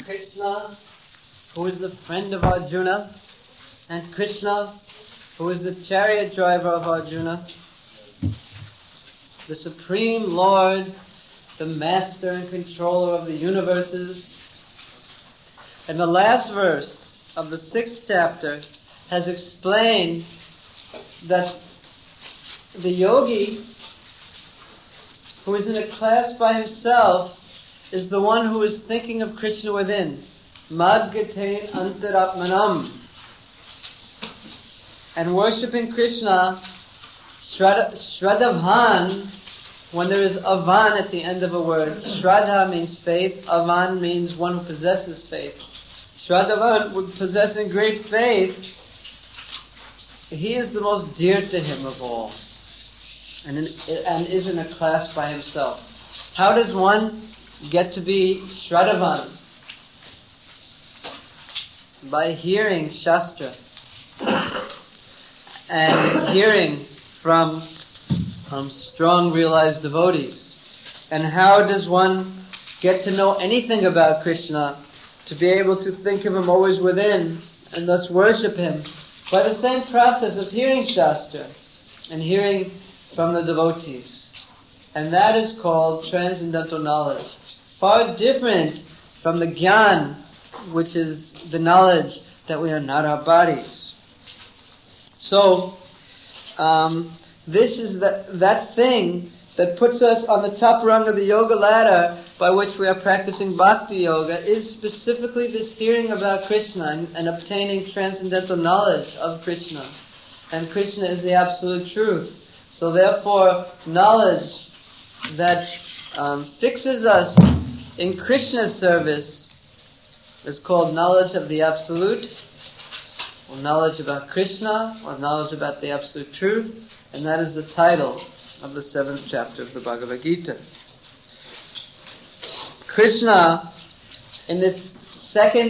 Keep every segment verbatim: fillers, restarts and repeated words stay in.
Krishna, who is the friend of Arjuna, and Krishna, who is the chariot driver of Arjuna, the Supreme Lord, the Master and Controller of the universes. And the last verse of the sixth chapter has explained that the yogi, who is in a class by himself, is the one who is thinking of Krishna within. Madgatein antaratmanam. And worshipping Krishna, Shraddhavan, when there is avan at the end of a word. Shraddha means faith, avan means one who possesses faith. Shraddhavan, possessing great faith, he is the most dear to him of all, and, in, and is in a class by himself. How does one get to be Shraddhavan? By hearing Shastra and hearing from um, strong realized devotees. And how does one get to know anything about Krishna, to be able to think of him always within and thus worship him? By the same process of hearing Shastra and hearing from the devotees. And that is called transcendental knowledge. Far different from the Gyan, which is the knowledge that we are not our bodies. So, um, this is the, that thing that puts us on the top rung of the yoga ladder by which we are practicing bhakti yoga, is specifically this hearing about Krishna and, and obtaining transcendental knowledge of Krishna. And Krishna is the absolute truth. So therefore, knowledge that um, fixes us in Krishna's service is called knowledge of the absolute, or knowledge about Krishna, or knowledge about the absolute truth, and that is the title of the seventh chapter of the Bhagavad Gita. Krishna, in this second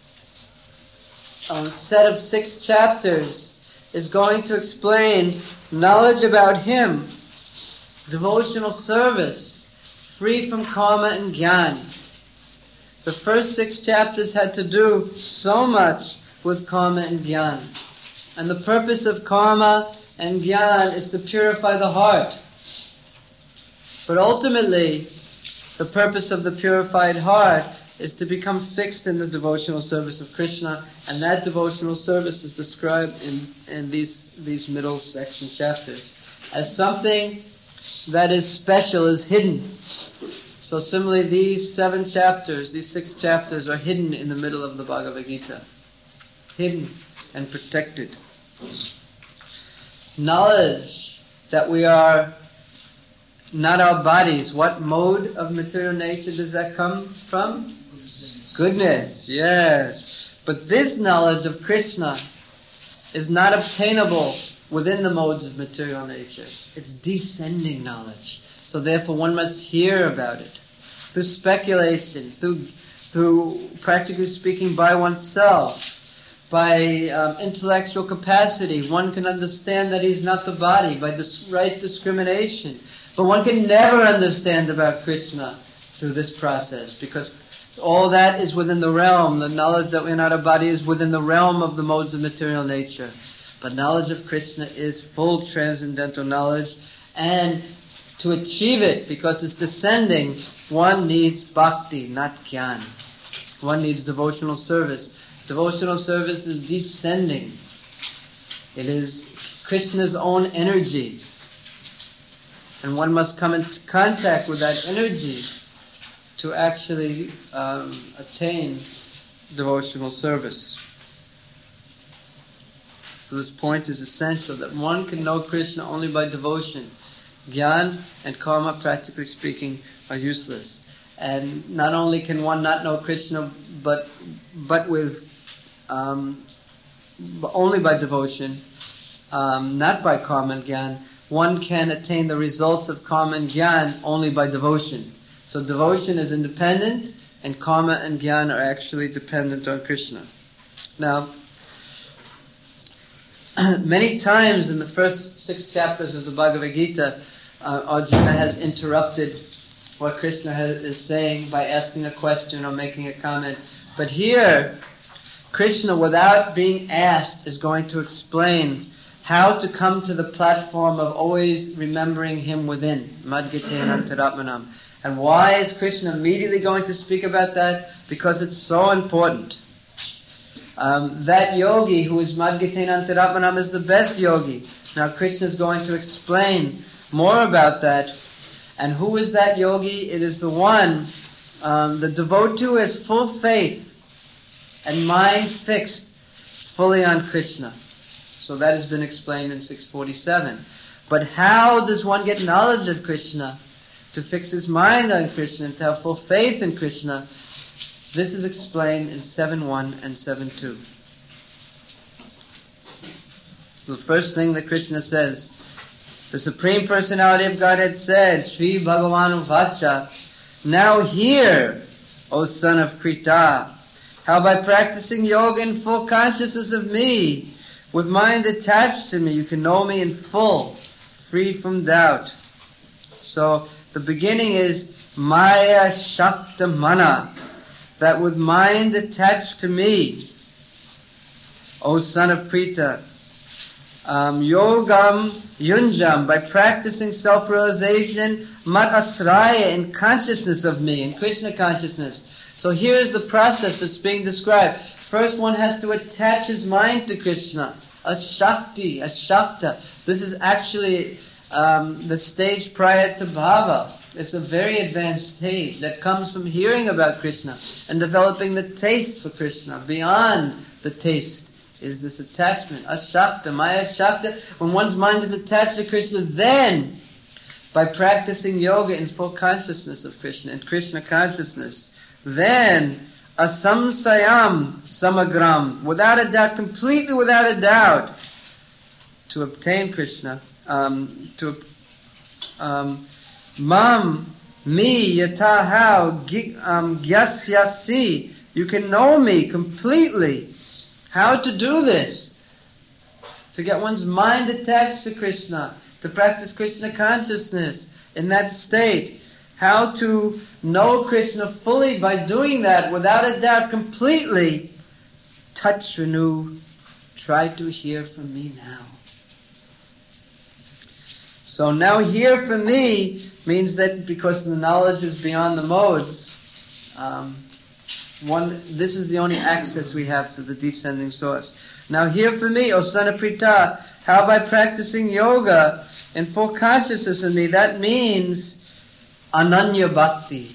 um, set of six chapters, is going to explain knowledge about him, devotional service, free from karma and gyan. The first six chapters had to do so much with karma and gyan. And the purpose of karma and gyan is to purify the heart. But ultimately, the purpose of the purified heart is to become fixed in the devotional service of Krishna, and that devotional service is described in, in these, these middle section chapters as something that is special, is hidden. So similarly, these seven chapters, these six chapters are hidden in the middle of the Bhagavad Gita. Hidden and protected. Knowledge that we are not our bodies. What mode of material nature does that come from? Goodness, yes. But this knowledge of Krishna is not obtainable within the modes of material nature. It's descending knowledge. So therefore one must hear about it. Through speculation, through, through practically speaking by oneself, by um, intellectual capacity, one can understand that he's not the body by this right discrimination. But one can never understand about Krishna through this process, because all that is within the realm. The knowledge that we're not a body is within the realm of the modes of material nature. But knowledge of Krishna is full transcendental knowledge, and to achieve it, because it's descending, one needs bhakti, not gyan. One needs devotional service. Devotional service is descending. It is Krishna's own energy. And one must come into contact with that energy to actually um, attain devotional service. So this point is essential, that one can know Krishna only by devotion. Gyan and karma, practically speaking, are useless. And not only can one not know Krishna, but but with Um, only by devotion, um, not by karma and gyan, one can attain the results of karma and gyan only by devotion. So devotion is independent, and karma and gyan are actually dependent on Krishna. Now, many times in the first six chapters of the Bhagavad Gita, uh, Arjuna has interrupted what Krishna has, is saying by asking a question or making a comment. But here, Krishna, without being asked, is going to explain how to come to the platform of always remembering Him within. Madgite Antaratmanam. And why is Krishna immediately going to speak about that? Because it's so important. Um, that yogi who is Madgite Antaratmanam is the best yogi. Now Krishna is going to explain more about that. And who is that yogi? It is the one, um, the devotee who has full faith and mind fixed fully on Krishna. So that has been explained in six forty-seven. But how does one get knowledge of Krishna? To fix his mind on Krishna and to have full faith in Krishna. This is explained in seven one and seven two. The first thing that Krishna says, the Supreme Personality of Godhead said, Sri Bhagavanu Vacha, now hear, O son of Krita, how by practicing yoga in full consciousness of me, with mind attached to me, you can know me in full, free from doubt. So the beginning is Maya Shakta Mana, that with mind attached to me, O son of Prita, um, Yogam Yunjam, by practicing self-realization, Mat Asraya, in consciousness of me, in Krishna consciousness. So here is the process that's being described. First one has to attach his mind to Krishna, a Shakti, a Shakta. This is actually um, the stage prior to Bhava. It's a very advanced stage that comes from hearing about Krishna and developing the taste for Krishna. Beyond the taste is this attachment, Ashakta, Maya Shakta. When one's mind is attached to Krishna, then by practicing yoga in full consciousness of Krishna, in Krishna consciousness, then asamsayam samagram, without a doubt, completely without a doubt, to obtain Krishna, um, to um, mam, me, yata how, um, gyasyasi, you can know me completely. How to do this? To get one's mind attached to Krishna, to practice Krishna consciousness in that state. How to know Krishna fully by doing that, without a doubt, completely. Touch, renew, try to hear from me now. So now hear from me means that because the knowledge is beyond the modes, um, One, this is the only access we have to the descending source. Now hear from me, O son of Prita, how by practicing yoga in full consciousness of me, that means Ananya Bhakti,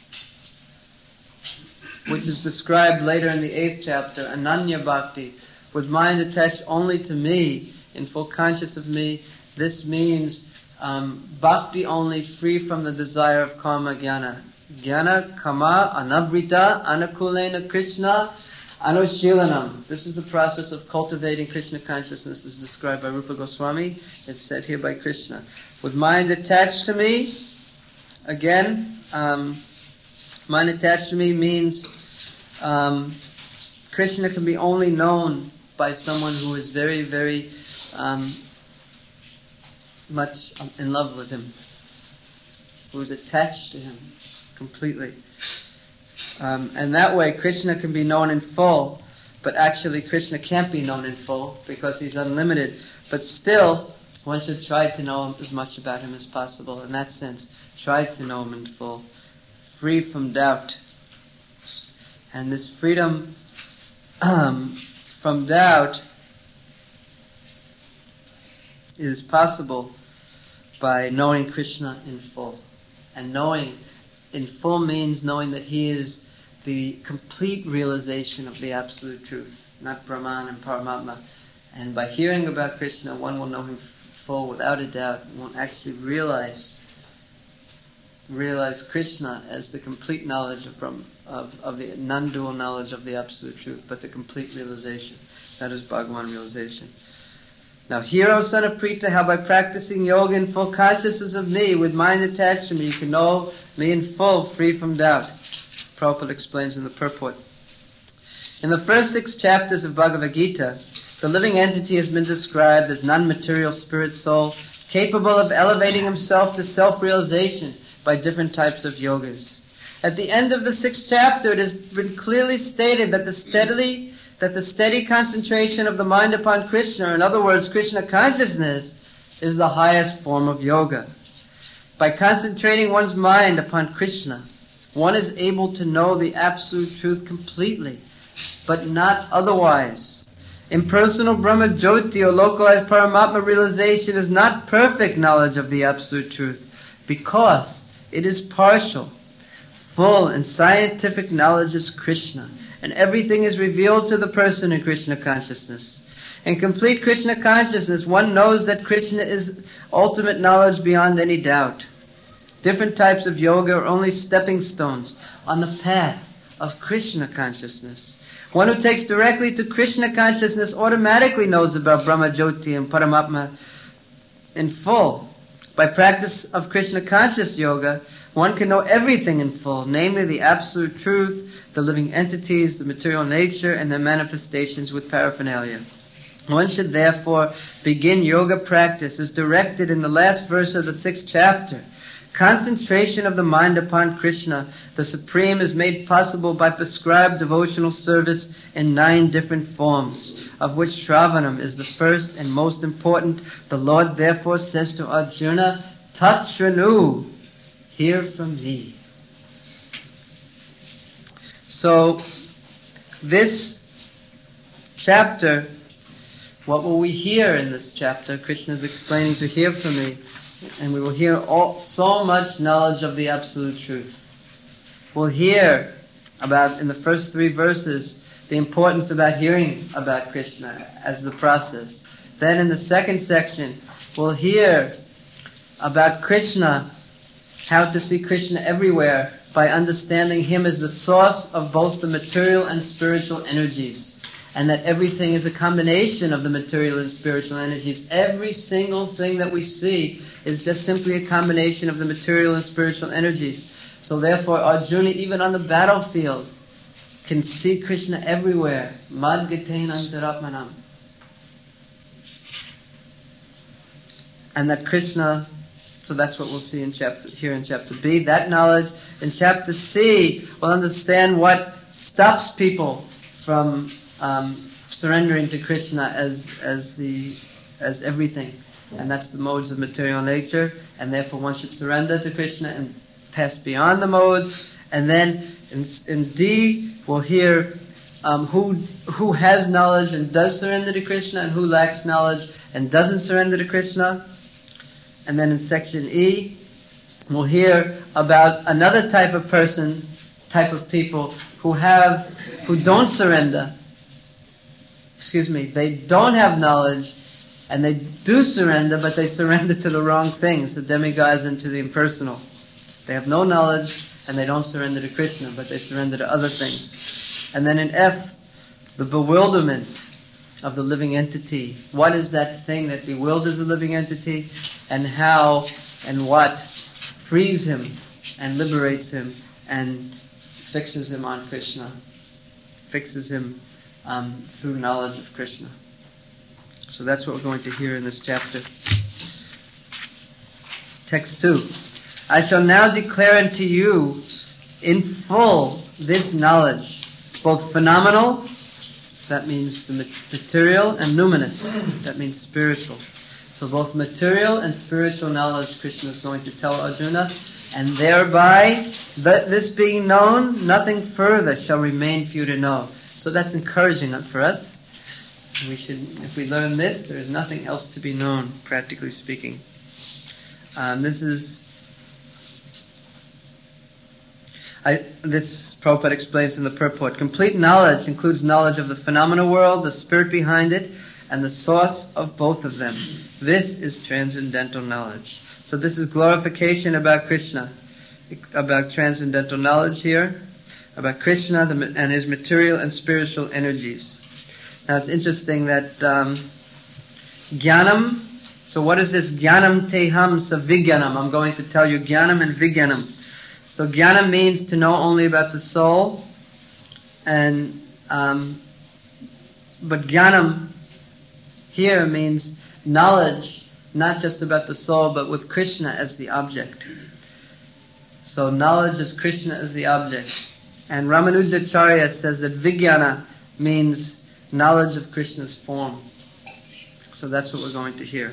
which is described later in the eighth chapter, Ananya Bhakti, with mind attached only to me, in full consciousness of me. This means um, Bhakti only, free from the desire of karma jnana. Jnana, kama, anavrita, anakulena Krishna, anushilanam. This is the process of cultivating Krishna consciousness as described by Rupa Goswami. It's said here by Krishna. With mind attached to me, again, um, mind attached to me means um, Krishna can be only known by someone who is very, very um, much in love with him, who is attached to him completely. Um, and that way Krishna can be known in full, but actually Krishna can't be known in full because he's unlimited. But still, one should try to know as much about him as possible. In that sense, try to know him in full, free from doubt. And this freedom um, from doubt is possible by knowing Krishna in full. And knowing in full means knowing that he is the complete realization of the absolute truth, not Brahman and Paramatma. And by hearing about Krishna, one will know him full without a doubt, and won't actually realize realize Krishna as the complete knowledge of Brahma, of, of the non-dual knowledge of the absolute truth, but the complete realization. That is Bhagavan realization. Now, hear, O son of Prita, how by practicing yoga in full consciousness of me, with mind attached to me, you can know me in full, free from doubt. Prabhupada explains in the purport. In the first six chapters of Bhagavad Gita, the living entity has been described as non-material spirit soul, capable of elevating himself to self-realization by different types of yogas. At the end of the sixth chapter, it has been clearly stated that the steadily that the steady concentration of the mind upon Krishna, in other words, Krishna consciousness, is the highest form of yoga. By concentrating one's mind upon Krishna, one is able to know the absolute truth completely, but not otherwise. Impersonal Brahma Jyoti or localized Paramatma realization is not perfect knowledge of the absolute truth, because it is partial. Full and scientific knowledge is Krishna, and everything is revealed to the person in Krishna consciousness. In complete Krishna consciousness, one knows that Krishna is ultimate knowledge beyond any doubt. Different types of yoga are only stepping stones on the path of Krishna consciousness. One who takes directly to Krishna consciousness automatically knows about Brahma Jyoti and Paramatma in full. By practice of Krishna conscious yoga, one can know everything in full, namely the absolute truth, the living entities, the material nature, and their manifestations with paraphernalia. One should therefore begin yoga practice as directed in the last verse of the sixth chapter. Concentration of the mind upon Krishna, the Supreme, is made possible by prescribed devotional service in nine different forms, of which Shravanam is the first and most important. The Lord therefore says to Arjuna, Tat Shranu, hear from me. So, this chapter, what will we hear in this chapter? Krishna is explaining to hear from me. And we will hear all, so much knowledge of the absolute truth. We'll hear about, in the first three verses, the importance about hearing about Krishna as the process. Then in the second section, we'll hear about Krishna, how to see Krishna everywhere by understanding Him as the source of both the material and spiritual energies. And that everything is a combination of the material and spiritual energies. Every single thing that we see is just simply a combination of the material and spiritual energies. So therefore, Arjuna, even on the battlefield, can see Krishna everywhere. Mad gaten antaratmanam. And that Krishna, so that's what we'll see in chapter here in chapter B. That knowledge in chapter C, we'll understand what stops people from Um, surrendering to Krishna as as the as everything, and that's the modes of material nature, and therefore one should surrender to Krishna and pass beyond the modes. And then in, in D we'll hear um, who who has knowledge and does surrender to Krishna, and who lacks knowledge and doesn't surrender to Krishna. And then in section E we'll hear about another type of person, type of people who have who don't surrender. Excuse me, they don't have knowledge, and they do surrender, but they surrender to the wrong things, the demigods and to the impersonal. They have no knowledge, and they don't surrender to Krishna, but they surrender to other things. And then in F, the bewilderment of the living entity. What is that thing that bewilders the living entity, and how and what frees him and liberates him and fixes him on Krishna, fixes him Um, through knowledge of Krishna. So that's what we're going to hear in this chapter. Text two. I shall now declare unto you in full this knowledge, both phenomenal, that means the material, and numinous, that means spiritual. So both material and spiritual knowledge Krishna is going to tell Arjuna, and thereby, that this being known, nothing further shall remain for you to know. So that's encouraging for us. We should, if we learn this, there is nothing else to be known, practically speaking. Um, this is, I, this Prabhupada explains in the purport. Complete knowledge includes knowledge of the phenomenal world, the spirit behind it, and the source of both of them. This is transcendental knowledge. So this is glorification about Krishna, about transcendental knowledge here, about Krishna and his material and spiritual energies. Now it's interesting that um, Jnanam, so what is this Jnanam teham savigyanam? I'm going to tell you Jnanam and Vigyanam. So Jnanam means to know only about the soul, and um, but Jnanam here means knowledge, not just about the soul, but with Krishna as the object. So knowledge is Krishna as the object. And Ramanujacharya says that Vijnana means knowledge of Krishna's form. So that's what we're going to hear.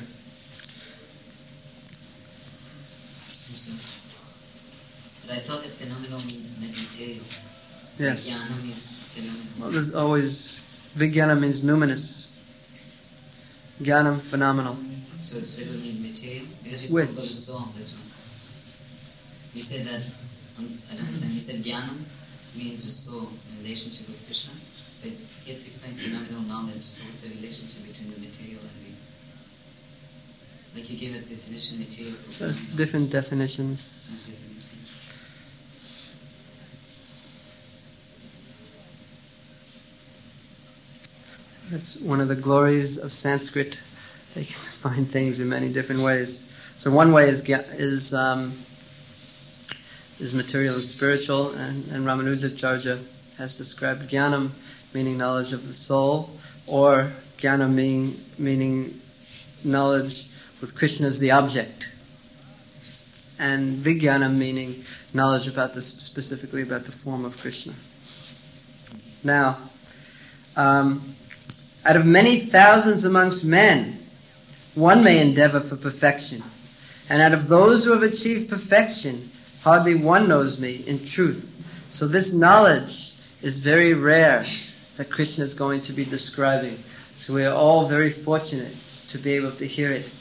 But I thought that phenomenal meant material. Yes. Vijnana means phenomenal. Well, there's always, Vijnana means numinous. Jnanam, phenomenal. So it would mean material? Because you Which? spoke about the soul, that's all. You said that, um, I don't understand, you said Jnanam means the soul in relationship with Krishna, but it's explained phenomenal knowledge, so what's the relationship between the material and the... Like you gave a definition, material for There's phenomenal. different definitions. Different. That's one of the glories of Sanskrit. They can define things in many different ways. So one way is is um, is material and spiritual, and, and Ramanujacharya has described Jnanam, meaning knowledge of the soul, or Jnana meaning, meaning knowledge with Krishna as the object, and Vijnana meaning knowledge about the, specifically about the form of Krishna. Now, um, out of many thousands amongst men, one may endeavor for perfection. And out of those who have achieved perfection, hardly one knows me in truth. So this knowledge is very rare that Krishna is going to be describing. So we are all very fortunate to be able to hear it.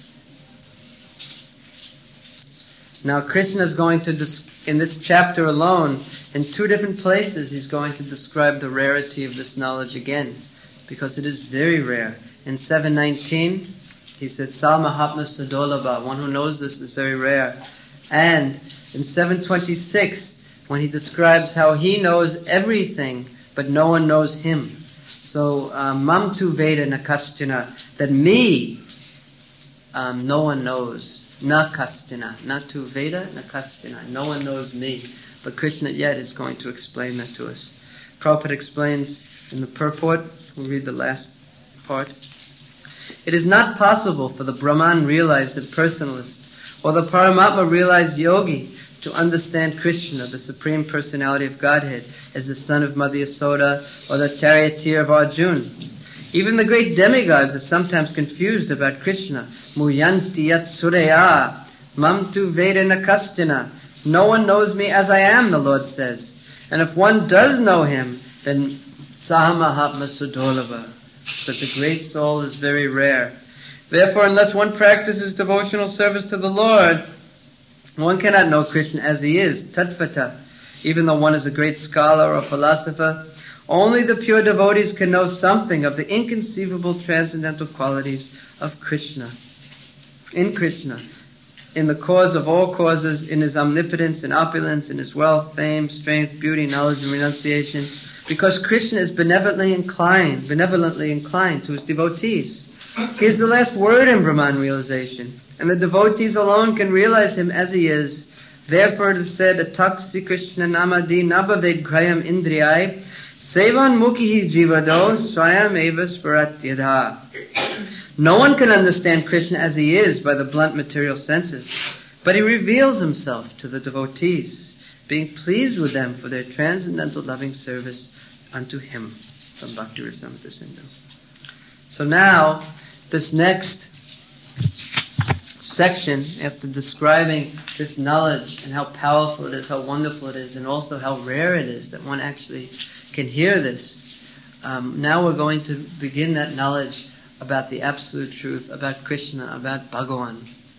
Now Krishna is going to, des- in this chapter alone, in two different places, he's going to describe the rarity of this knowledge again, because it is very rare. In seven nineteen, he says, Sa Mahatma Sadolabha, one who knows this is very rare. And in seven twenty-six, when he describes how he knows everything, but no one knows him. So, um, Mam tu Veda Nakastina, that me, um, no one knows. Nakastina, not tu Veda Nakastina, no one knows me. But Krishna yet is going to explain that to us. Prabhupada explains in the purport, we'll read the last part. It is not possible for the Brahman realized impersonalist or the Paramatma realized yogi to understand Krishna, the Supreme Personality of Godhead, as the son of Mother Yasoda or the charioteer of Arjuna. Even the great demigods are sometimes confused about Krishna. Muyanti yat suraya, mam tu veda nakastina. No one knows me as I am, the Lord says. And if one does know him, then Sahamahatma Sudolava. Such a great soul is very rare. Therefore, unless one practices devotional service to the Lord, one cannot know Krishna as he is, tatvata. Even though one is a great scholar or philosopher, only the pure devotees can know something of the inconceivable transcendental qualities of Krishna. In Krishna, in the cause of all causes, in his omnipotence and opulence, in his wealth, fame, strength, beauty, knowledge, and renunciation, because Krishna is benevolently inclined, benevolently inclined to his devotees. He is the last word in Brahman realization, and the devotees alone can realize him as he is. Therefore it is said, Ataksi Krishna namadi nabhaved grayam indriyai, sevan mukhihi jivado swayam eva sparatyadha. No one can understand Krishna as he is by the blunt material senses, but he reveals himself to the devotees, being pleased with them for their transcendental loving service unto him. From Bhakti Rasamrita Sindhu. So now, this next section, after describing this knowledge and how powerful it is, how wonderful it is, and also how rare it is that one actually can hear this, um, now we're going to begin that knowledge about the absolute truth, about Krishna, about Bhagavan.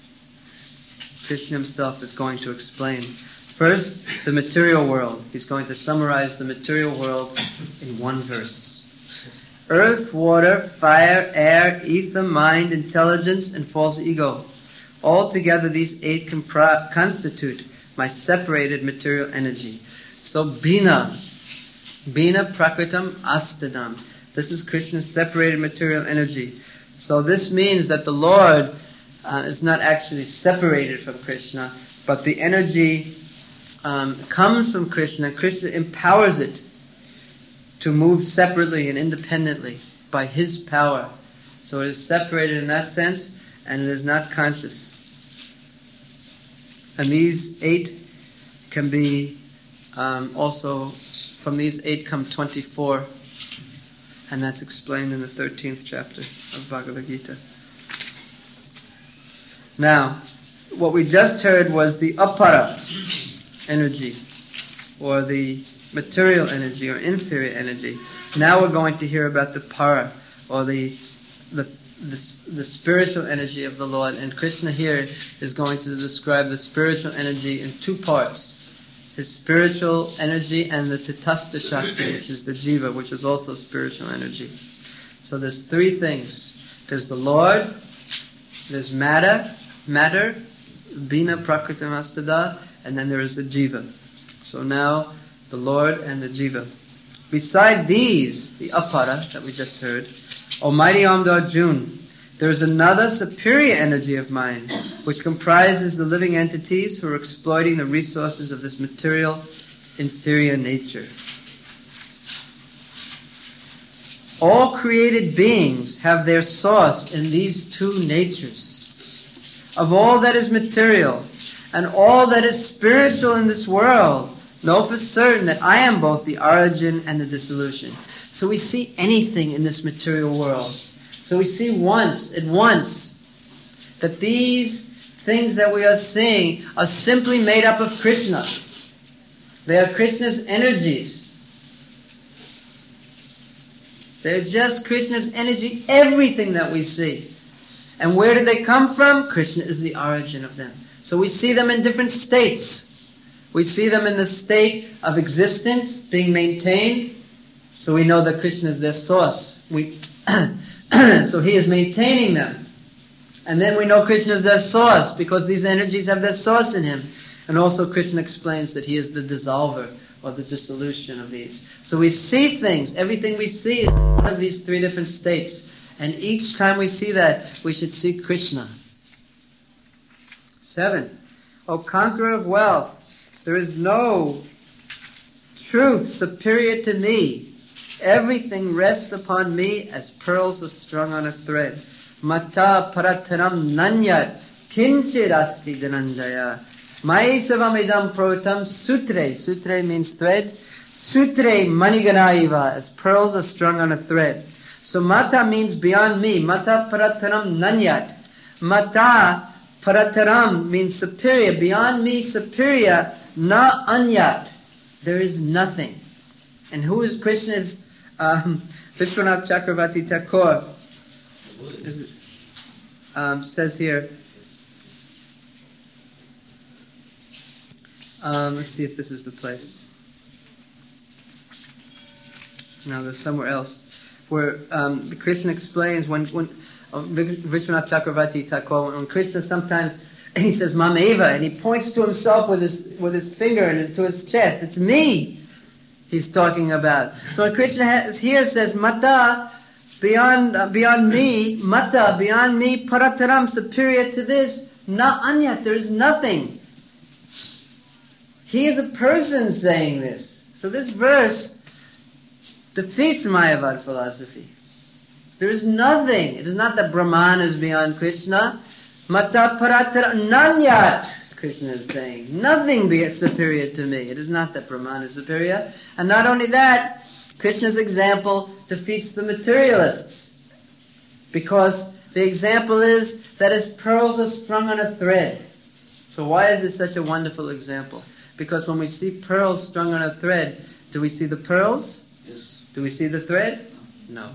Krishna himself is going to explain. First, the material world. He's going to summarize the material world in one verse. Earth, water, fire, air, ether, mind, intelligence, and false ego. Altogether, these eight compri- constitute my separated material energy. So, Bina, Bina Prakritam Astadam. This is Krishna's separated material energy. So this means that the Lord uh, is not actually separated from Krishna, but the energy um, comes from Krishna. Krishna empowers it to move separately and independently by his power. So it is separated in that sense, and it is not conscious. And these eight can be um, also, from these eight come twenty-four, and that's explained in the thirteenth chapter of Bhagavad Gita. Now, what we just heard was the apara energy, or the material energy, or inferior energy. Now we're going to hear about the para, or the the the, the spiritual energy of the Lord. And Krishna here is going to describe the spiritual energy in two parts: his spiritual energy and the Tatastha Shakti, which is the jiva, which is also spiritual energy. So there's three things. There's the Lord, there's matter, matter, Bina Prakritam Astada, and then there is the jiva. So now, the Lord and the jiva. Beside these, the apara that we just heard, Almighty Amda Arjun, there is another superior energy of mind, which comprises the living entities who are exploiting the resources of this material, inferior nature. All created beings have their source in these two natures. Of all that is material and all that is spiritual in this world, know for certain that I am both the origin and the dissolution. So we see anything in this material world. So we see once, at once, that these things that we are seeing are simply made up of Krishna. They are Krishna's energies. They're just Krishna's energy, everything that we see. And where do they come from? Krishna is the origin of them. So we see them in different states. We see them in the state of existence, being maintained. So we know that Krishna is their source. We, so He is maintaining them. And then we know Krishna is their source, because these energies have their source in Him. And also Krishna explains that He is the dissolver, or the dissolution of these. So we see things. Everything we see is in one of these three different states. And each time we see that, we should see Krishna. Seven. O conqueror of wealth, there is no truth superior to me. Everything rests upon me as pearls are strung on a thread. Mata parataram nanyat kinchir asti dhananjaya. Maisavam idam protam sutre. Sutre means thread. Sutre maniganaiva, as pearls are strung on a thread. So mata means beyond me. Mata parataram nanyat. Mata parataram means superior. Beyond me, superior. Na anyat. There is nothing. And who is Krishna's um, Vishwanath Chakravarti Thakur um, says here. Um, let's see if this is the place. No, there's somewhere else. Where um, Krishna explains when, when uh, Vishwanath Chakravarti Thakur, when Krishna sometimes he says Mameva, and he points to himself with his with his finger and his, to his chest. It's me he's talking about. So when Krishna has, here says Mata, beyond uh, beyond me, Mata, beyond me, Parataram, superior to this, Na Anyat, there is nothing. He is a person saying this. So this verse defeats Mayavad philosophy. There is nothing. It is not that Brahman is beyond Krishna. Mata paratara nanyat, Krishna is saying. Nothing be superior to me. It is not that Brahman is superior. And not only that, Krishna's example defeats the materialists. Because the example is that his pearls are strung on a thread. So why is this such a wonderful example? Because when we see pearls strung on a thread, do we see the pearls? Yes. Do we see the thread? No.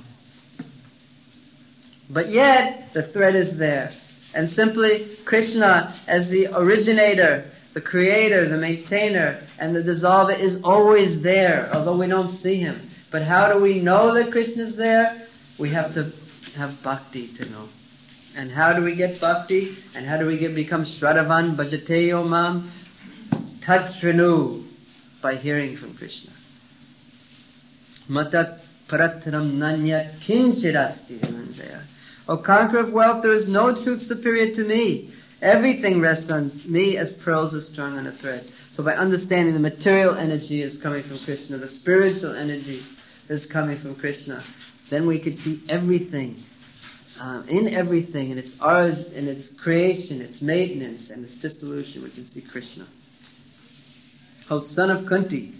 But yet, the thread is there. And simply, Krishna, as the originator, the creator, the maintainer, and the dissolver, is always there, although we don't see Him. But how do we know that Krishna is there? We have to have bhakti to know. And how do we get bhakti? And how do we get become Shraddhavan, Bhajateyo Mam? Tat Shrinu, by hearing from Krishna. Matat parataram nanyat kinchirasti dhananjaya. O conqueror of wealth, there is no truth superior to me. Everything rests on me as pearls are strung on a thread. So by understanding the material energy is coming from Krishna, the spiritual energy is coming from Krishna, then we could see everything, um, in everything, in its origin, in its creation, its maintenance, and its dissolution, we can see Krishna. O son of Kunti,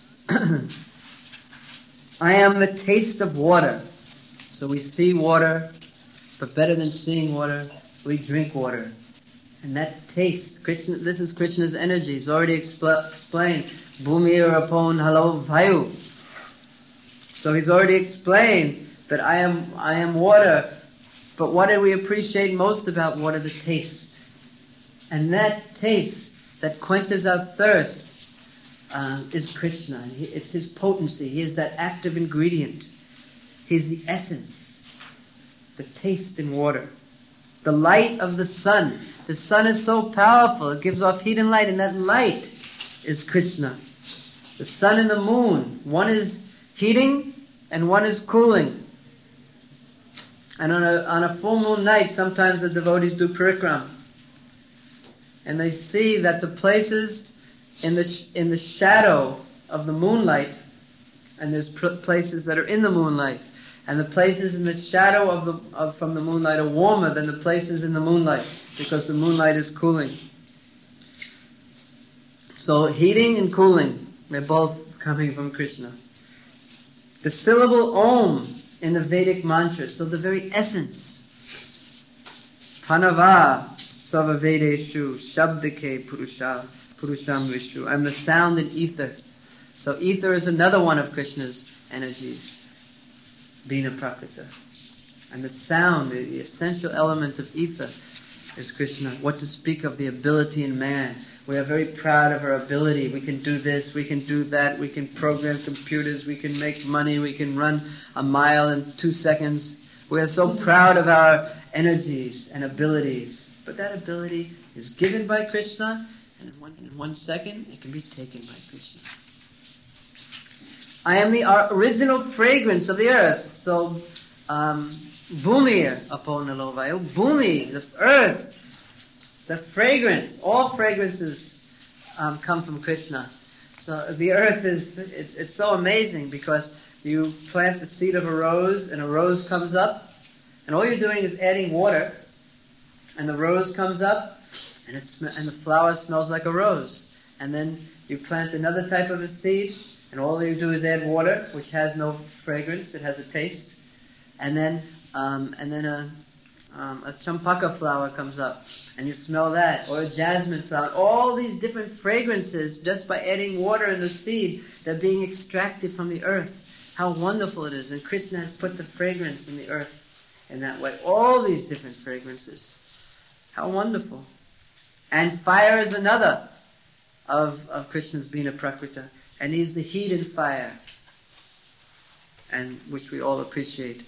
I am the taste of water. So we see water, but better than seeing water, we drink water. And that taste, Krishna, this is Krishna's energy. He's already expl- explained, Bhumir apon halo vayu. So he's already explained that I am I am water. But what do we appreciate most about water? The taste. And that taste that quenches our thirst uh, is Krishna. It's his potency. He is that active ingredient. He's the essence. The taste in water. The light of the sun. The sun is so powerful. It gives off heat and light. And that light is Krishna. The sun and the moon. One is heating and one is cooling. And on a, on a full moon night, sometimes the devotees do parikram. And they see that the places in the sh- in the shadow of the moonlight, and there's pr- places that are in the moonlight, and the places in the shadow of the of, from the moonlight are warmer than the places in the moonlight, because the moonlight is cooling. So heating and cooling, they're both coming from Krishna. The syllable Om in the Vedic mantra, so the very essence. Pranava Sava Vedeshu Shabdake Purusha Purusham Vishu. I'm the sound in ether. So ether is another one of Krishna's energies. Bina Prakrita. And the sound, the, the essential element of ether is Krishna. What to speak of the ability in man. We are very proud of our ability. We can do this, we can do that, we can program computers, we can make money, we can run a mile in two seconds. We are so proud of our energies and abilities. But that ability is given by Krishna, and in one, in one second, it can be taken by Krishna. I am the original fragrance of the earth. So, um, Bhumi upon the Lovayu, Bhumi, the earth, the fragrance, all fragrances um, come from Krishna. So the earth is, it's, it's so amazing because you plant the seed of a rose and a rose comes up and all you're doing is adding water and the rose comes up and, it sm- and the flower smells like a rose. And then you plant another type of a seed and all you do is add water, which has no fragrance, it has a taste. And then um, and then a, um, a champaka flower comes up. And you smell that, or a jasmine flower. All these different fragrances, just by adding water in the seed, they're being extracted from the earth. How wonderful it is. And Krishna has put the fragrance in the earth in that way. All these different fragrances. How wonderful. And fire is another of, of Krishna's Bina Prakrita. And he's the heat and fire, and which we all appreciate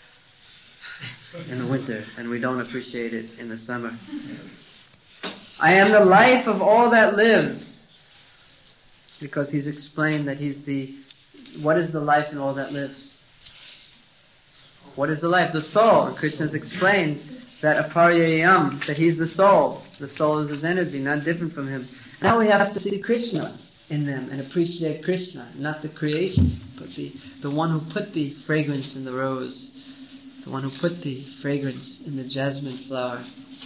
in the winter, and we don't appreciate it in the summer. I am the life of all that lives, because he's explained that he's the, what is the life in all that lives? What is the life? The soul. And Krishna's explained that aparyayam, that he's the soul. The soul is his energy, not different from him. Now we have to see Krishna in them and appreciate Krishna, not the creation, but the, the one who put the fragrance in the rose. The one who put the fragrance in the jasmine flower.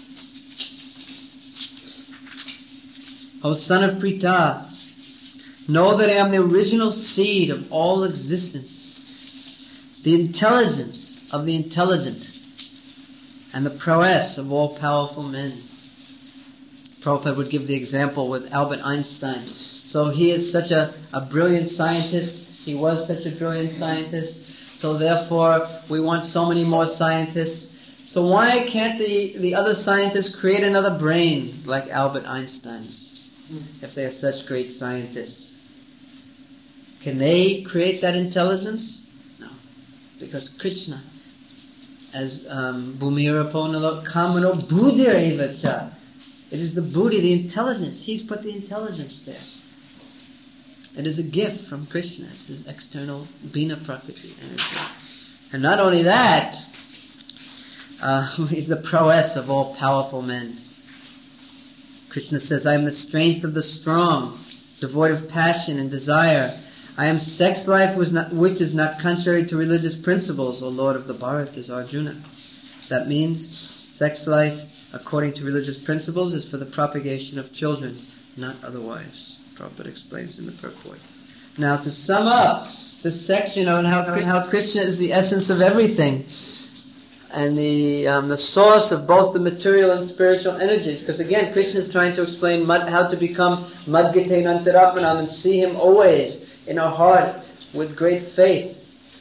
O son of Pritha, know that I am the original seed of all existence, the intelligence of the intelligent, and the prowess of all powerful men. Prabhupada would give the example with Albert Einstein. So he is such a, a brilliant scientist. He was such a brilliant scientist. So therefore, we want so many more scientists. So why can't the, the other scientists create another brain like Albert Einstein's, if they are such great scientists? Can they create that intelligence? No. Because Krishna, as Bhumira Ponalo Kamano Buddhir Evacha, it is the Buddhi, the intelligence. He's put the intelligence there. It is a gift from Krishna. It's his external Bina Prakriti energy. And not only that, uh, he's the prowess of all powerful men. Krishna says, I am the strength of the strong, devoid of passion and desire. I am sex life which is not, which is not contrary to religious principles, O Lord of the Bharat, is Arjuna. That means sex life, according to religious principles, is for the propagation of children, not otherwise. Prabhupada explains in the purport. Now, to sum up this section on how, how Krishna is the essence of everything, and the um, the source of both the material and spiritual energies, because again, Krishna is trying to explain mad, how to become Madgite Nantaratmanam and see Him always in our heart with great faith.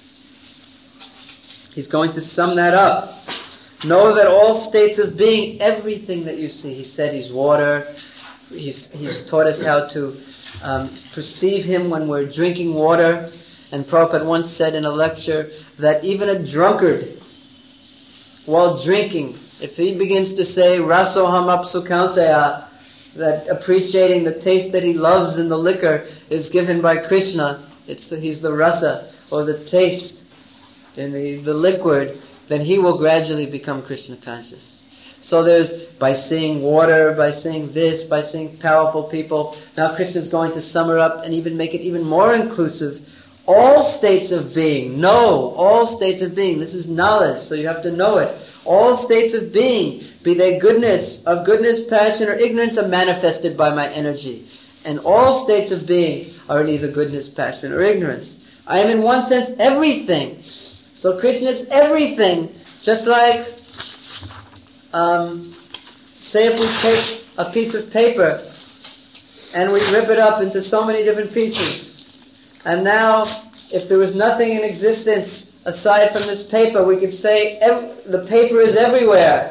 He's going to sum that up. Know that all states of being, everything that you see, He said He's water. He's, he's taught us how to um, perceive Him when we're drinking water. And Prabhupada once said in a lecture that even a drunkard, while drinking, if he begins to say, Rasoham apsukanteya, that appreciating the taste that he loves in the liquor is given by Krishna, it's the, he's the rasa, or the taste in the, the liquid, then he will gradually become Krishna conscious. So there's, by seeing water, by seeing this, by seeing powerful people, now Krishna's going to sum it up and even make it even more inclusive. All states of being, know, all states of being. This is knowledge, so you have to know it. All states of being, be they goodness, of goodness, passion, or ignorance, are manifested by my energy. And all states of being are in either goodness, passion, or ignorance. I am in one sense everything. So Krishna is everything. Just like, um, say if we take a piece of paper and we rip it up into so many different pieces. And now, if there was nothing in existence aside from this paper, we could say ev- the paper is everywhere.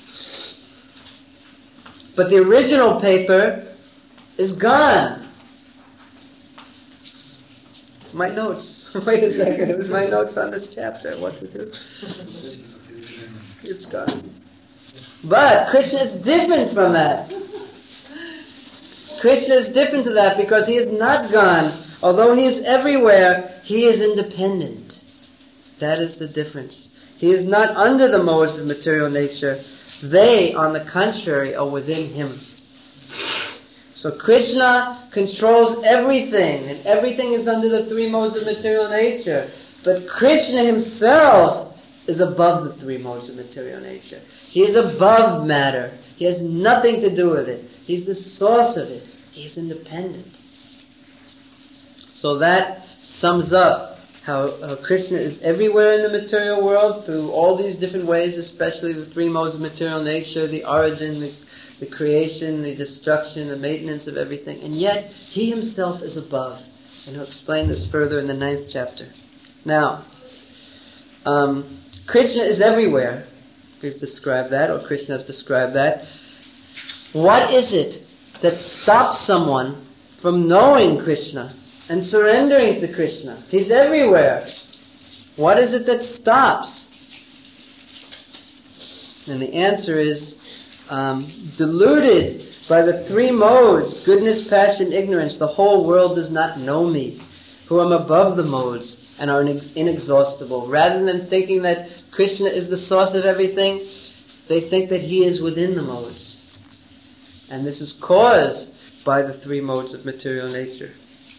But the original paper is gone. My notes. Wait a second. It was my notes on this chapter. What to do? It's gone. But Krishna is different from that. Krishna is different to that because He is not gone. Although He is everywhere, He is independent. That is the difference. He is not under the modes of material nature. They, on the contrary, are within Him. So Krishna controls everything, and everything is under the three modes of material nature. But Krishna Himself is above the three modes of material nature. He is above matter. He has nothing to do with it. He's the source of it. He is independent. So that sums up how, how Krishna is everywhere in the material world through all these different ways, especially the three modes of material nature, the origin, the, the creation, the destruction, the maintenance of everything. And yet, He Himself is above. And He'll explain this further in the ninth chapter. Now, um, Krishna is everywhere. We've described that, or Krishna has described that. What is it that stops someone from knowing Krishna and surrendering to Krishna? He's everywhere. What is it that stops? And the answer is um, deluded by the three modes, goodness, passion, ignorance. The whole world does not know me, who am above the modes and are inexhaustible. Rather than thinking that Krishna is the source of everything, they think that He is within the modes. And this is caused by the three modes of material nature.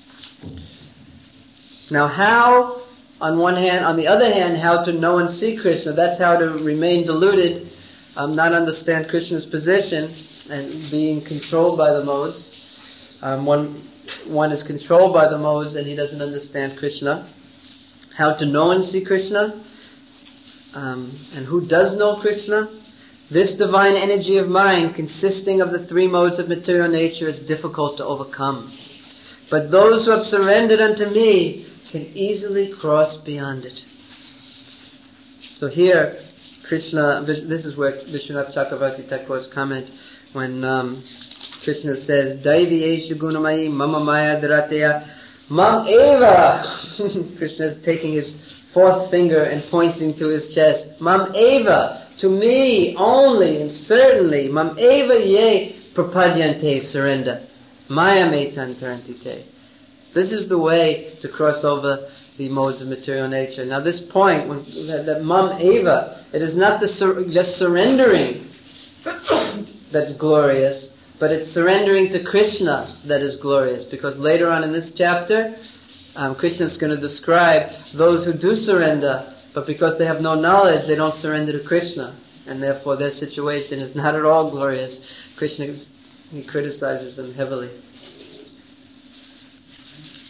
Now how, on one hand, on the other hand, how to know and see Krishna, that's how to remain deluded, um, not understand Krishna's position, and being controlled by the modes. Um, one, one is controlled by the modes and he doesn't understand Krishna. How to know and see Krishna, um, and who does know Krishna? This divine energy of mind, consisting of the three modes of material nature, is difficult to overcome. But those who have surrendered unto me can easily cross beyond it. So here, Krishna, this is where Vishwanath Chakravarti Thakur's comment, when um, Krishna says, Daivi eshu gunamayi mama maya dharateya mam eva. Krishna is taking his fourth finger and pointing to his chest. Mam eva, to me only and certainly. Mam eva ye prapadyante, surrender. Maya metan tarantite. This is the way to cross over the modes of material nature. Now this point, when, that, that mam eva, it is not the sur- just surrendering that's glorious, but it's surrendering to Krishna that is glorious. Because later on in this chapter, um, Krishna is going to describe those who do surrender, but because they have no knowledge, they don't surrender to Krishna. And therefore their situation is not at all glorious. Krishna, is, he criticizes them heavily.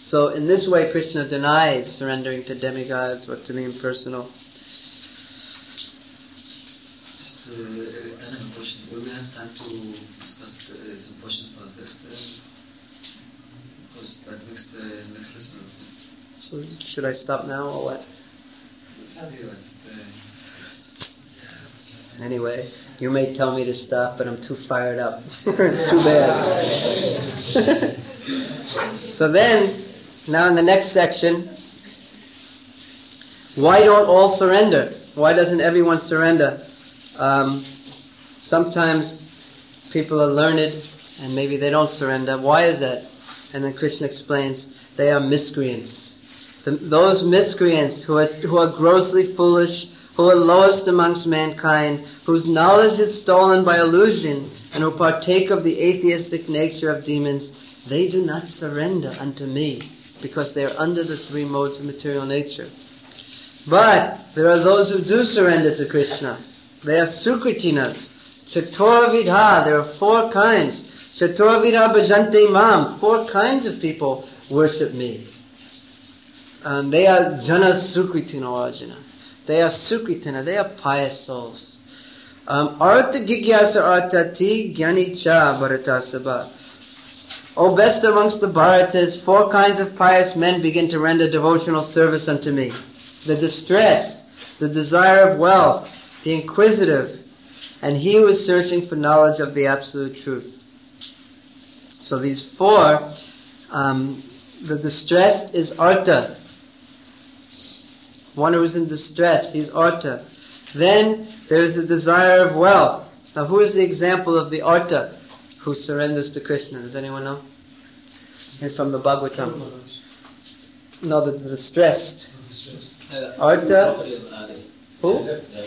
So in this way, Krishna denies surrendering to demigods or to the impersonal. Just uh, another question. Will we have time to discuss uh, some questions about this? Uh, because that next, uh, next lesson. So should I stop now or what? It's how you just, uh, Anyway, you may tell me to stop, but I'm too fired up. Too bad. So then, now in the next section, why don't all surrender? Why doesn't everyone surrender? Um, sometimes people are learned and maybe they don't surrender. Why is that? And then Krishna explains, they are miscreants. The, those miscreants who are, who are grossly foolish, who are lowest amongst mankind, whose knowledge is stolen by illusion, and who partake of the atheistic nature of demons, they do not surrender unto me, because they are under the three modes of material nature. But there are those who do surrender to Krishna. They are Sukritinas. Chatura Vidha, there are four kinds. Chatura Vidha Bhajante Mam, four kinds of people worship me. Um, they are Jana Sukritina, Arjuna. They are Sukritina, they are pious souls. Um, Artha Gigyasa Artati Gyani Cha Bharata Sabha. O best amongst the Bharatas, four kinds of pious men begin to render devotional service unto me. The distressed, the desire of wealth, the inquisitive, and he who is searching for knowledge of the absolute truth. So these four, um, the distressed is Artha. One who is in distress, he's Artha. Then there's the desire of wealth. Now who is the example of the Artha who surrenders to Krishna? Does anyone know? It's from the Bhagavatam. No, the, the distressed. Artha. Who?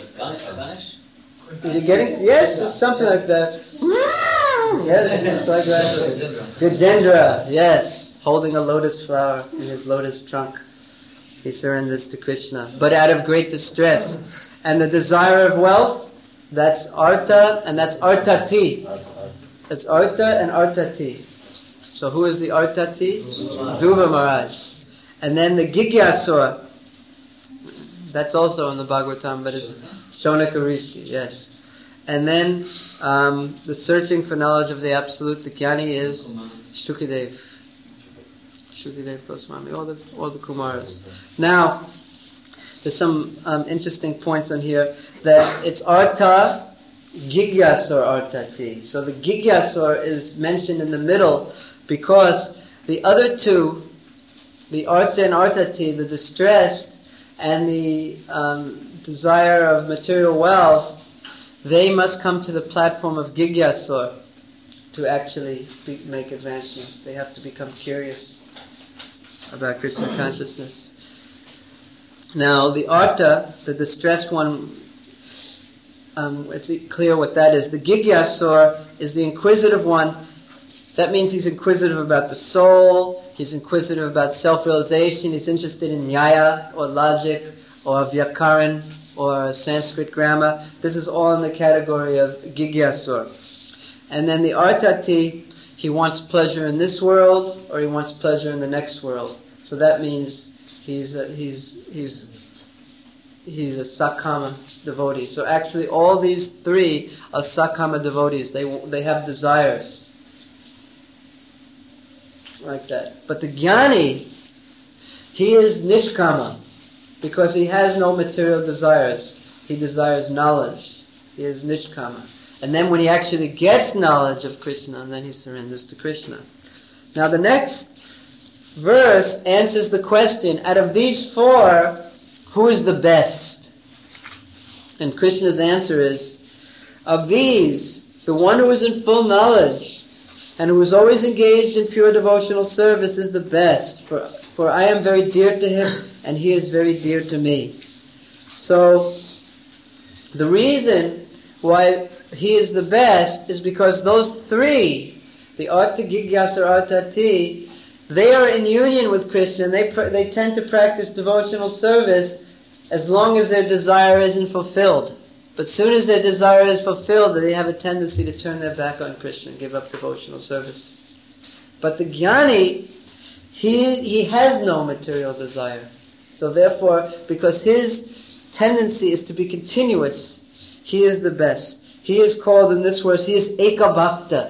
Is it getting? Yes, it's something like that. Yes, it's like that. Gajendra, yes, holding a lotus flower in his lotus trunk. He surrenders to Krishna, but out of great distress. And the desire of wealth, that's Artha, and that's Artati. That's Artha and Artati. So who is the Artati? Dhruva Maharaj. And then the Gigyasura, that's also in the Bhagavatam, but it's Shonaka Rishi, yes. And then um, the searching for knowledge of the Absolute, the Jnani is Shukadev. Shukadev Goswami, all the, all the Kumaras. Now, there's some um, interesting points on here, that it's Artha, Gigyasur Artati. So the Gigyasur is mentioned in the middle because the other two, the Artha and Artati, the distressed and the um, desire of material wealth, they must come to the platform of Gigyasur to actually be, make advancement. They have to become curious about Krishna consciousness. Now, the Artha, the distressed one, um, it's clear what that is. The Gigyasur is the inquisitive one. That means he's inquisitive about the soul, he's inquisitive about self-realization, he's interested in Nyaya, or logic, or Vyakaran, or Sanskrit grammar. This is all in the category of Gigyasur. And then the Artati, he wants pleasure in this world, or he wants pleasure in the next world. So that means he's a, he's he's he's a Sakama devotee. So actually, all these three are Sakama devotees. They they have desires like that. But the Jnani, he is Nishkama because he has no material desires. He desires knowledge. He is Nishkama. And then when he actually gets knowledge of Krishna, then he surrenders to Krishna. Now the next verse answers the question, out of these four, who is the best? And Krishna's answer is, of these, the one who is in full knowledge and who is always engaged in pure devotional service is the best, for, for I am very dear to him and he is very dear to me. So, the reason why he is the best is because those three, the Artha, Gigyasur, Artati, they are in union with Krishna, and they pr- they tend to practice devotional service as long as their desire isn't fulfilled. But as soon as their desire is fulfilled, they have a tendency to turn their back on Krishna and give up devotional service. But the Jnani, he, he has no material desire. So therefore, because his tendency is to be continuous, he is the best. He is called in this verse, he is Eka Bhakta.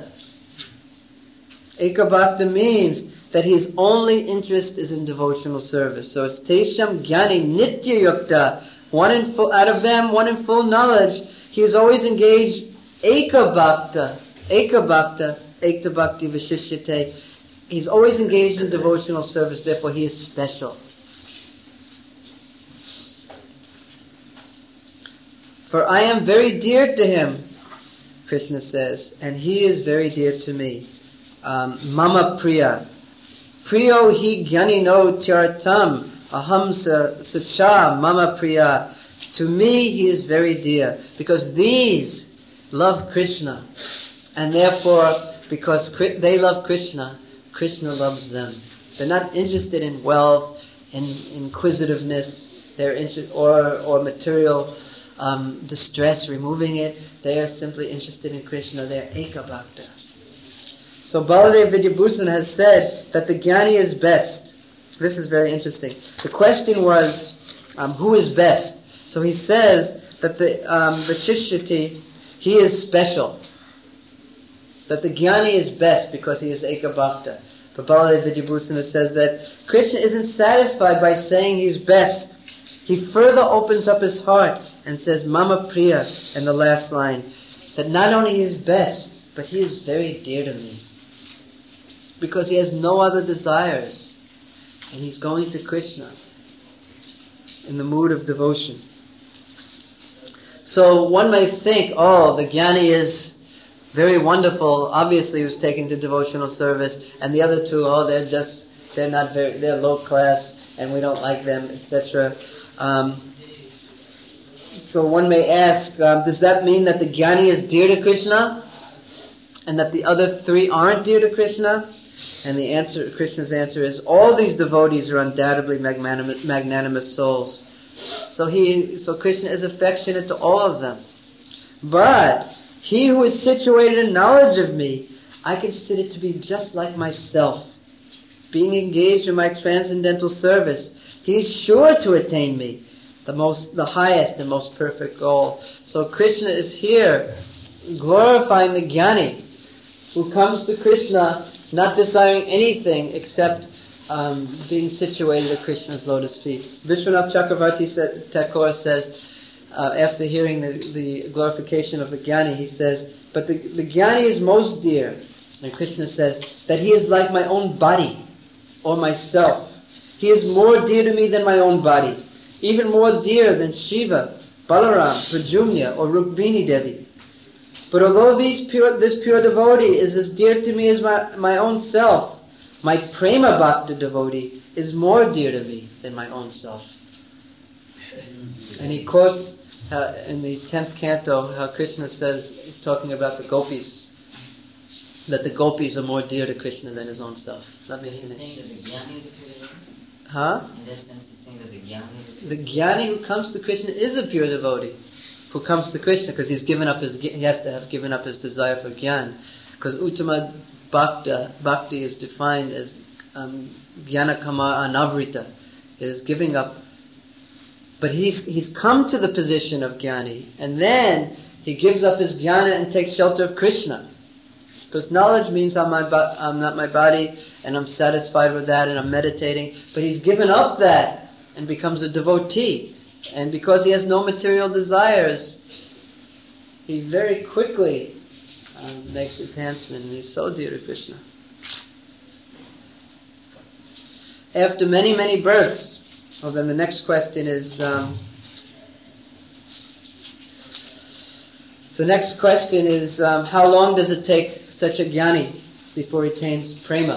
Eka Bhakta means that his only interest is in devotional service. So it's Tesham Jnani Nitya Yukta. One in full, out of them, one in full knowledge. He is always engaged Eka Bhakta. Eka Bhakta. Ekta Bhakti Vishishyate. He's always engaged in devotional service, therefore he is special. For I am very dear to him, Krishna says, and he is very dear to me. Um, Mama Priya. Priyo hi jnani no tyartam aham sacha Mama Priya. To me he is very dear, because these love Krishna, and therefore, because they love Krishna, Krishna loves them. They're not interested in wealth, in inquisitiveness, they're interested, or or material um, distress, removing it. They are simply interested in Krishna. They are Eka Bhakta. So Baladev Vidyabhushan has said that the Jnani is best. This is very interesting. The question was, um, who is best? So he says that the um, Vishishyati, he is special. That the Jnani is best because he is Eka Bhakta. But Baladev Vidyabhushan says that Krishna isn't satisfied by saying he's best. He further opens up his heart and says, Mama Priya, in the last line, that not only he is best, but he is very dear to me. Because he has no other desires. And he's going to Krishna in the mood of devotion. So one may think, oh, the Jnani is very wonderful. Obviously he was taken to devotional service. And the other two, oh, they're just, they're not very, they're low class and we don't like them, et cetera. Um, so one may ask, um, does that mean that the Jnani is dear to Krishna? And that the other three aren't dear to Krishna? And the answer, Krishna's answer is, all these devotees are undoubtedly magnanimous, magnanimous souls. So he, so Krishna is affectionate to all of them. But he who is situated in knowledge of me, I consider it to be just like myself, being engaged in my transcendental service. He is sure to attain me, the most, the highest and most perfect goal. So Krishna is here glorifying the Jnani, who comes to Krishna not desiring anything except um, being situated at Krishna's lotus feet. Vishwanath Chakravarti Thakur says, uh, after hearing the, the glorification of the Jnani, he says, but the, the Jnani is most dear. And Krishna says, that he is like my own body, or myself. He is more dear to me than my own body, even more dear than Shiva, Balaram, Pradyumna, or Rukmini Devi. But although these pure, this pure devotee is as dear to me as my, my own self, my Prema Bhakta devotee is more dear to me than my own self. And he quotes how, in the tenth canto how Krishna says, talking about the gopis, that the gopis are more dear to Krishna than his own self. Let me finish. He's saying that the Jnani is a pure devotee? Huh? In that sense, he's saying that the Jnani is a pure The Jnani who comes to Krishna is a pure devotee. Who comes to Krishna because he's given up his, he has to have given up his desire for Jnana. Because Uttama Bhakta, Bhakti is defined as um, Jnana Kama Anavrita. It is giving up. But he's he's come to the position of Jnani, and then he gives up his Jnana and takes shelter of Krishna. Because knowledge means I'm, my bo- I'm not my body, and I'm satisfied with that, and I'm meditating. But he's given up that and becomes a devotee. And because he has no material desires, he very quickly um, makes advancement, and he's so dear to Krishna. After many, many births, well then the next question is, um, the next question is, um, how long does it take such a Jnani before he attains Prema?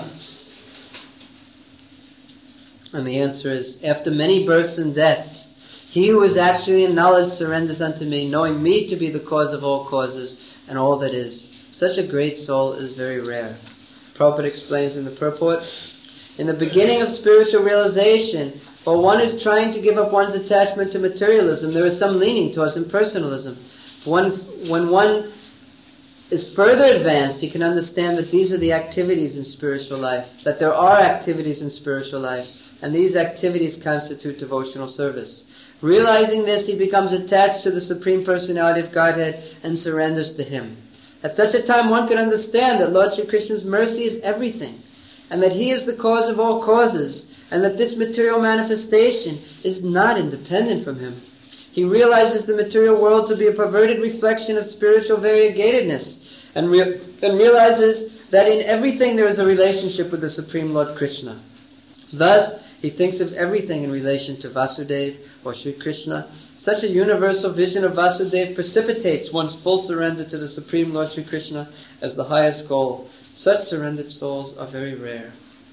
And the answer is, after many births and deaths, he who is actually in knowledge surrenders unto me, knowing me to be the cause of all causes and all that is. Such a great soul is very rare. Prabhupada explains in the purport, in the beginning of spiritual realization, while one is trying to give up one's attachment to materialism, there is some leaning towards impersonalism. When, when one is further advanced, he can understand that these are the activities in spiritual life, that there are activities in spiritual life, and these activities constitute devotional service. Realizing this, he becomes attached to the Supreme Personality of Godhead and surrenders to Him. At such a time, one can understand that Lord Sri Krishna's mercy is everything, and that He is the cause of all causes, and that this material manifestation is not independent from Him. He realizes the material world to be a perverted reflection of spiritual variegatedness, and, re- and realizes that in everything there is a relationship with the Supreme Lord Krishna. Thus, he thinks of everything in relation to Vasudeva or Sri Krishna. Such a universal vision of Vasudeva precipitates one's full surrender to the Supreme Lord Sri Krishna as the highest goal. Such surrendered souls are very rare.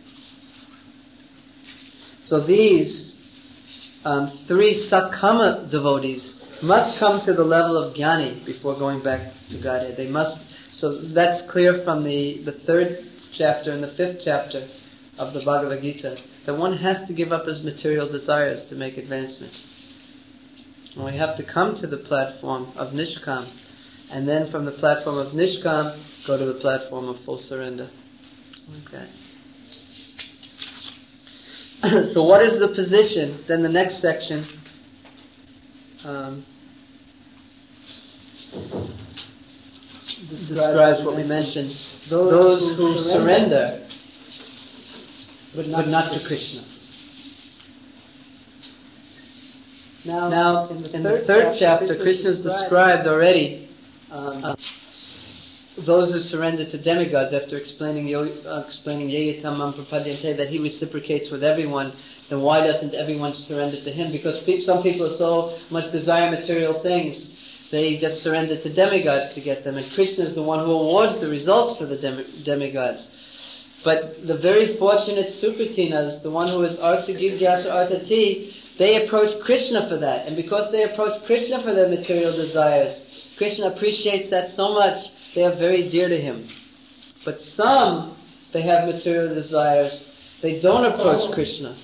So these Um, three Sakama devotees must come to the level of Jnani before going back to Godhead. They must. So that's clear from the, the third chapter and the fifth chapter of the Bhagavad Gita, that one has to give up his material desires to make advancement. And we have to come to the platform of Nishkam, and then from the platform of Nishkam, go to the platform of full surrender. Okay. So what is the position? Then the next section um, describes what we mentioned. Those, Those who, who surrender, surrender but, not but not to Krishna. Now, now in the in third, the third chapter, Krishna is described already um, uh, those who surrender to demigods after explaining uh, explaining Yeyatamam Prapadyante, that he reciprocates with everyone. Then why doesn't everyone surrender to him? Because pe- some people so much desire material things, they just surrender to demigods to get them. And Krishna is the one who awards the results for the demi- demigods. But the very fortunate Sukratinas, the one who is Artha Gigyasa Artati, they approach Krishna for that. And because they approach Krishna for their material desires, Krishna appreciates that so much. They are very dear to him. But some, they have material desires. They don't approach Krishna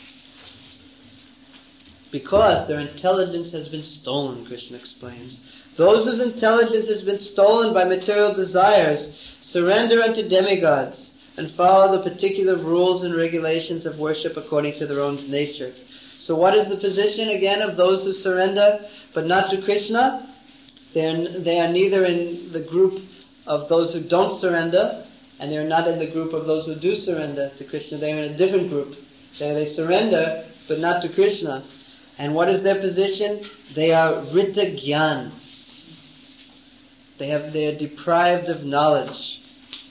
because their intelligence has been stolen, Krishna explains. Those whose intelligence has been stolen by material desires surrender unto demigods and follow the particular rules and regulations of worship according to their own nature. So what is the position again of those who surrender but not to Krishna? They are, they are neither in the group of those who don't surrender, and they are not in the group of those who do surrender to Krishna. They are in a different group. They, they surrender, but not to Krishna. And what is their position? They are Rita Gyan. They have, they are deprived of knowledge.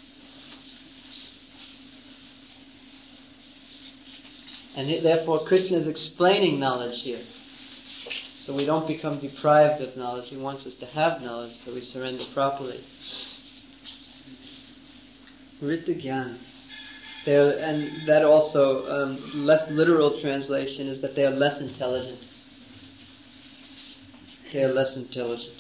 And therefore Krishna is explaining knowledge here. So we don't become deprived of knowledge. He wants us to have knowledge, so we surrender properly. Rita Gyan. And that also, um, less literal translation is that they are less intelligent. They are less intelligent.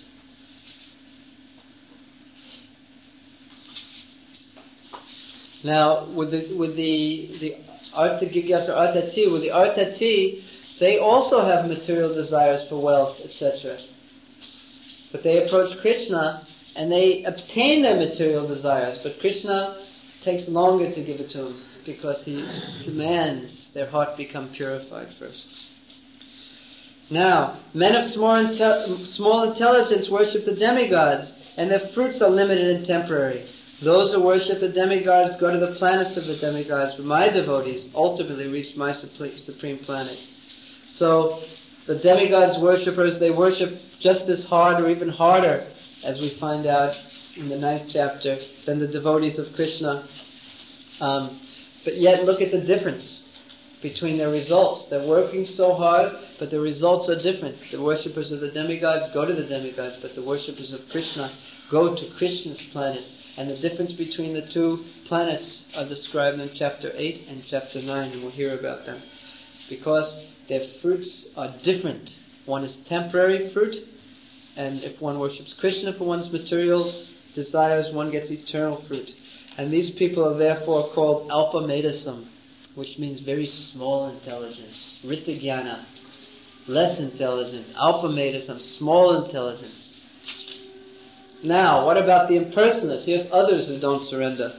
Now, with the with the the Artha Gigyasa or Artati, with the Artati, they also have material desires for wealth, et cetera. But they approach Krishna and they obtain their material desires. But Krishna takes longer to give it to them because he demands their heart become purified first. Now, men of small, inte- small intelligence worship the demigods, and their fruits are limited and temporary. Those who worship the demigods go to the planets of the demigods, but my devotees ultimately reach my supreme planet. So, the demigods worshippers, they worship just as hard or even harder, as we find out in the ninth chapter, than the devotees of Krishna. Um, but yet, look at the difference between their results. They're working so hard, but the results are different. The worshippers of the demigods go to the demigods, but the worshippers of Krishna go to Krishna's planet. And the difference between the two planets are described in chapter eight and chapter nine, and we'll hear about them. Because their fruits are different. One is temporary fruit, and if one worships Krishna for one's material desires, one gets eternal fruit. And these people are therefore called Alpa Medasam, which means very small intelligence. Rita Jnana, less intelligent. Alpa Medasam, small intelligence. Now, what about the impersonalists? Here's others who don't surrender.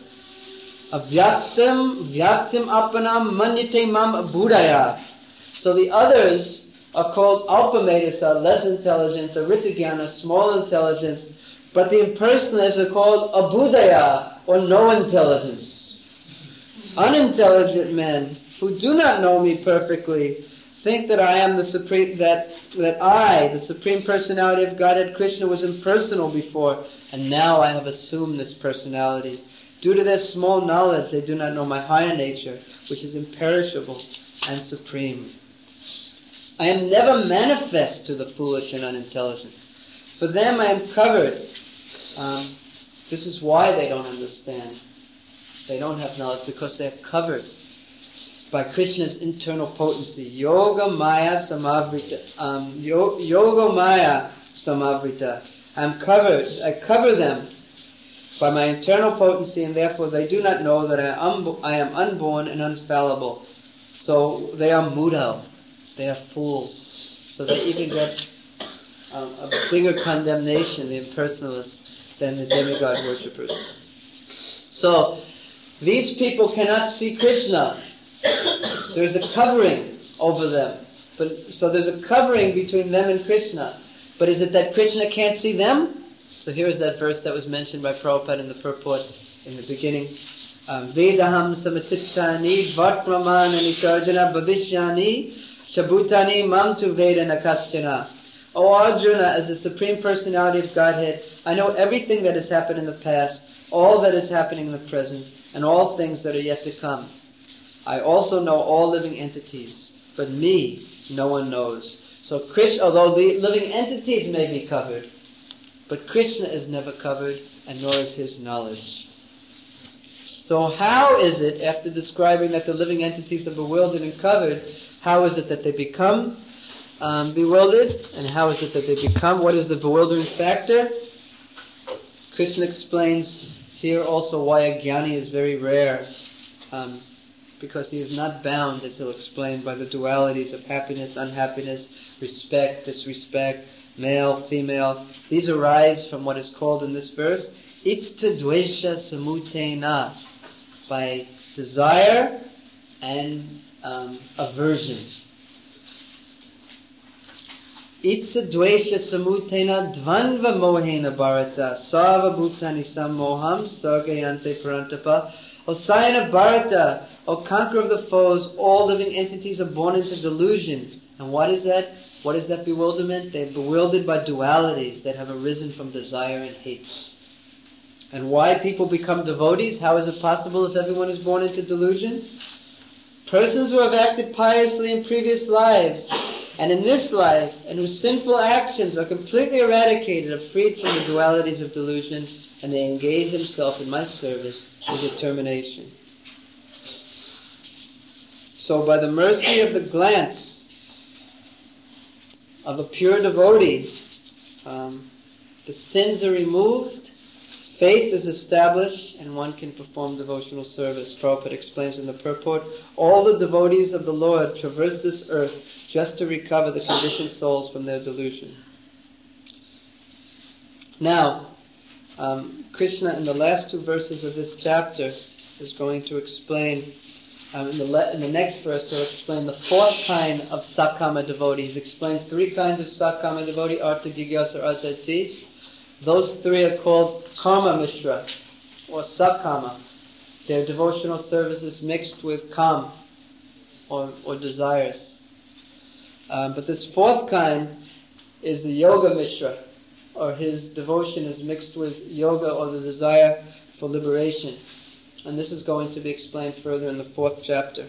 Avyaktam vyaktim apanam manyate mam buddhaya. So the others are called alpametas, less intelligent, the ritagyana, small intelligence, but the impersonalists are called abudaya, or no intelligence. Unintelligent men who do not know me perfectly think that I am the supreme, that that I, the Supreme Personality of Godhead, Krishna, was impersonal before, and now I have assumed this personality. Due to their small knowledge, they do not know my higher nature, which is imperishable and supreme. I am never manifest to the foolish and unintelligent. For them I am covered. Um, this is why they don't understand. They don't have knowledge, because they are covered by Krishna's internal potency. Yoga Maya Samavrita. Um, yo, yoga Maya Samavrita. I'm covered. I cover them by my internal potency, and therefore they do not know that I am, unbo- I am unborn and unfallible. So they are mudal. They are fools. So they even get um, a bigger condemnation, the impersonalists, than the demigod worshippers. So these people cannot see Krishna. There's a covering over them. But so there's a covering between them and Krishna. But is it that Krishna can't see them? So here's that verse that was mentioned by Prabhupada in the purport in the beginning. Vedaham samatittani vartramana nikarjana bhavishyani shabhutani mam tu veda nakaschana. O Arjuna, as the Supreme Personality of Godhead, I know everything that has happened in the past, all that is happening in the present, and all things that are yet to come. I also know all living entities, but me no one knows. So Krishna, although the living entities may be covered, but Krishna is never covered, and nor is his knowledge. So how is it, after describing that the living entities are bewildered and covered, how is it that they become um, bewildered, and how is it that they become, what is the bewildering factor? Krishna explains here also why a jnani is very rare, um, because he is not bound, as he'll explain, by the dualities of happiness, unhappiness, respect, disrespect, male, female. These arise from what is called in this verse, Ittha Dvesha Samutena, by desire and um, aversion. Ittha Dvesha Samutena Dvanva Mohena Bharata Sarva Bhutani Sammoham Sargayante Parantapa. O Scion of Bharata, O conqueror of the foes, all living entities are born into delusion. And what is that? What is that bewilderment? They're bewildered by dualities that have arisen from desire and hate. And why people become devotees? How is it possible if everyone is born into delusion? Persons who have acted piously in previous lives, and in this life, and whose sinful actions are completely eradicated, are freed from the dualities of delusion, and they engage themselves in my service with determination. So by the mercy of the glance of a pure devotee, um, the sins are removed, faith is established, and one can perform devotional service. Prabhupada explains in the purport, all the devotees of the Lord traverse this earth just to recover the conditioned souls from their delusion. Now, um, Krishna in the last two verses of this chapter is going to explain, um, in, the le- in the next verse he'll explain the fourth kind of Sakama devotee. He's explained three kinds of Sakama devotee, Artha Jigyasa, Artha Ati. Those three are called Karma Mishra, or Sakama. Their devotional service is mixed with Kam, or, or desires. Um, but this fourth kind is the Yoga Mishra, or his devotion is mixed with yoga, or the desire for liberation. And this is going to be explained further in the fourth chapter.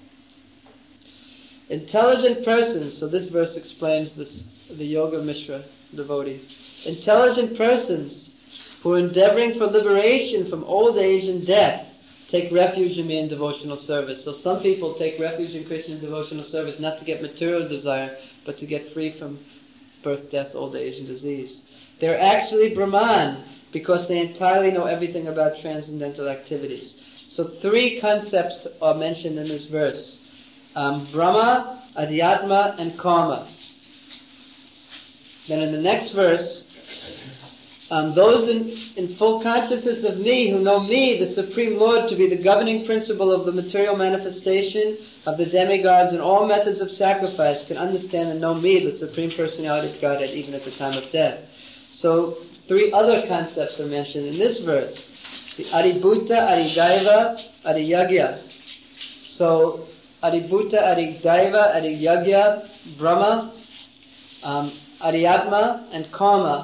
Intelligent persons, so this verse explains this, the Yoga Mishra devotee. Intelligent persons who are endeavoring for liberation from old age and death take refuge in me in devotional service. So some people take refuge in Krishna in devotional service not to get material desire, but to get free from birth, death, old age, and disease. They're actually Brahman because they entirely know everything about transcendental activities. So three concepts are mentioned in this verse. Um, Brahma, Adhyatma, and Karma. Then in the next verse, Um, those in, in full consciousness of me, who know me, the Supreme Lord, to be the governing principle of the material manifestation of the demigods and all methods of sacrifice, can understand and know me, the Supreme Personality of Godhead, even at the time of death. So, three other concepts are mentioned in this verse. The Adibhuta, Adidaiva, Adiyagya. So, Adibhuta, Adidaiva, Adiyagya, Brahma, um, Adiyatma, and Karma.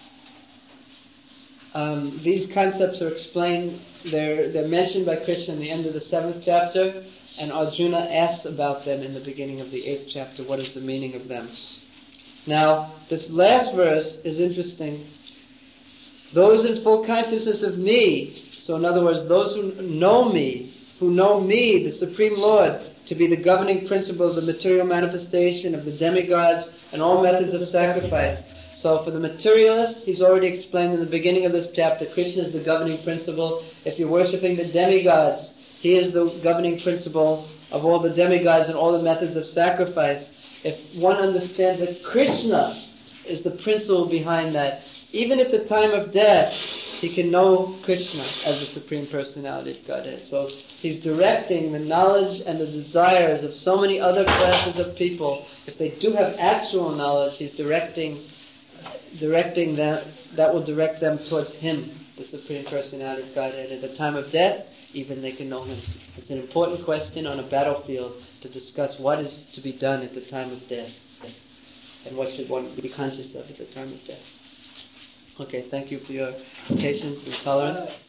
Um, these concepts are explained, they're, they're mentioned by Krishna in the end of the seventh chapter, and Arjuna asks about them in the beginning of the eighth chapter. What is the meaning of them? Now, this last verse is interesting. Those in full consciousness of me, so in other words, those who know me, who know me, the Supreme Lord, to be the governing principle of the material manifestation of the demigods and all methods of sacrifice. So for the materialists, he's already explained in the beginning of this chapter, Krishna is the governing principle. If you're worshipping the demigods, he is the governing principle of all the demigods and all the methods of sacrifice. If one understands that Krishna is the principle behind that, even at the time of death, he can know Krishna as the Supreme Personality of Godhead. So he's directing the knowledge and the desires of so many other classes of people. If they do have actual knowledge, he's directing directing them, that will direct them towards him, the Supreme Personality of Godhead. At the time of death, even they can know him. It's an important question on a battlefield to discuss what is to be done at the time of death and what should one be conscious of at the time of death. Okay, thank you for your patience and tolerance.